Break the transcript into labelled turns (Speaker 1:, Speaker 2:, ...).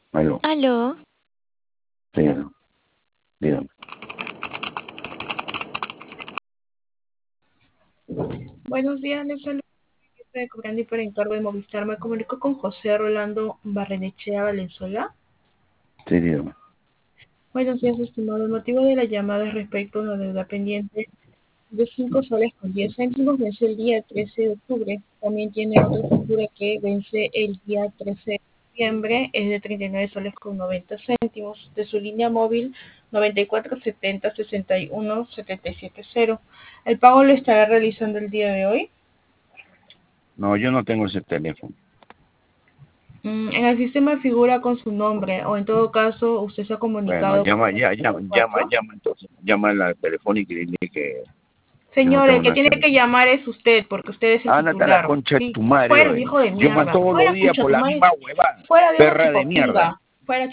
Speaker 1: Aló,
Speaker 2: Aló,
Speaker 1: señor, dígame.
Speaker 3: Buenos días, les saludo de Cobrandi por encargo de Movistar. Me comunico con José Rolando Barrenechea Valenzuela.
Speaker 1: Sí, dígame.
Speaker 3: Buenos días, estimado. El motivo de la llamada es respecto a una deuda pendiente de 5 soles con 10 céntimos. Vence el día 13 de octubre. También tiene otra factura que vence el día 13 de septiembre. Es de 39 soles con 90 céntimos. De su línea móvil 94 70 61 77 0. El pago lo estará realizando el día de hoy.
Speaker 1: No, yo no tengo ese teléfono.
Speaker 3: En el sistema figura con su nombre, o en todo caso, usted se ha
Speaker 1: Bueno,
Speaker 3: comunicado con
Speaker 1: llama,
Speaker 3: el
Speaker 1: ya, llama, llama,
Speaker 3: 4.
Speaker 1: llama entonces. Llama a la telefónica y dile que yo no
Speaker 3: Señor,
Speaker 1: tengo
Speaker 3: el que
Speaker 1: nada que
Speaker 3: tiene
Speaker 1: ver.
Speaker 3: que llamar es usted, porque usted es el
Speaker 1: Ándate a la
Speaker 3: titular.
Speaker 1: concha de
Speaker 3: Sí,
Speaker 1: tu madre,
Speaker 3: fuera,
Speaker 1: oye.
Speaker 3: hijo de
Speaker 1: Llama
Speaker 3: mierda.
Speaker 1: todos los
Speaker 3: Fuera,
Speaker 1: días
Speaker 3: concha
Speaker 1: por
Speaker 3: tu
Speaker 1: la
Speaker 3: madre.
Speaker 1: misma huevada.
Speaker 3: Fuera, vieja
Speaker 1: Perra de mierda.
Speaker 3: chupapinga. Fuera,